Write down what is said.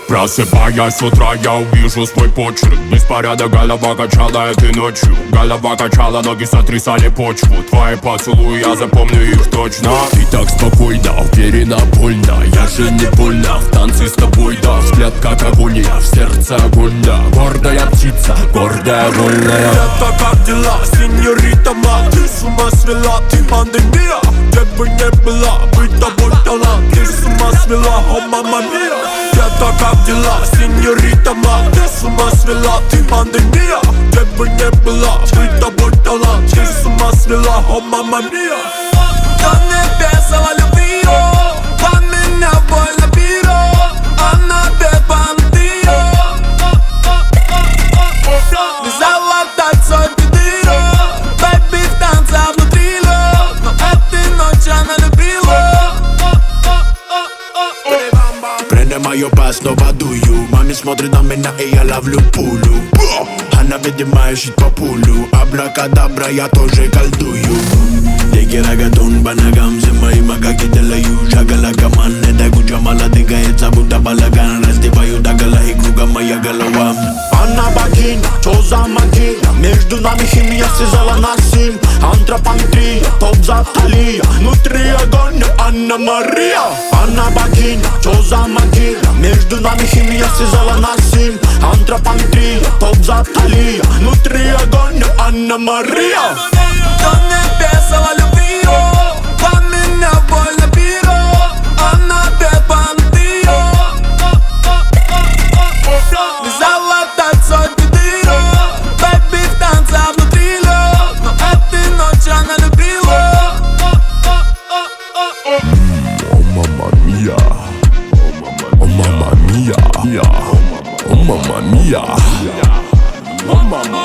Просыпаясь с утра, я увижу свой почерк. Беспорядок, голова качала этой ночью. Голова качала, ноги сотрясали почву. Твои поцелуи, я запомню их точно. И так спокойно, уверенно, больно. Я же не больно, в танце с тобой, да. Взгляд как агония, в сердце огонь, да. Гордая птица, гордая, вольная. Это как дела, сеньорита, ма? Ты с ума свела, ты пандемия. Где бы не была, быть тобой талант. Ты с ума свела, о мама мия. Это как дела, сеньорита, ма? Ты с ума свела, ты пандемия. Где бы не была, быть тобой талант. Ты с ума свела, о мама мия. До небес любви, по меня больно пиро. Она без бандио. Взяла танцой пидиро. Бэйби в танце внутри лёг. Но этой ночью она любила. Prende мою пас, снова дую. Маме смотрит на меня, и я ловлю пулю. Она, видимо, ищет по пулю. Абракадабра, я тоже колдую. Дикий рагатон по ногам, все мои макаки делаю. Шагала каман, это куча мала двигается, будто балаган. Раздеваю догола, и кругом моя голова. Она богиня, что за магия? Между нами химия связала нас. Антропометрия, топ-зад Талия. Внутри огонь, Анна Мария. Она богиня, что за магия? Между нами химия связала нас. Антропометрия, топ-зад Талия. Внутри огонь, Анна Мария. До небес любви, по меня больно пиро. Она без бандио. Взяла танцой пидиро. Бэйби в танце внутри лёг. Но этой ночью она любила. О мама мия, о мама мия, о мама мия, о мама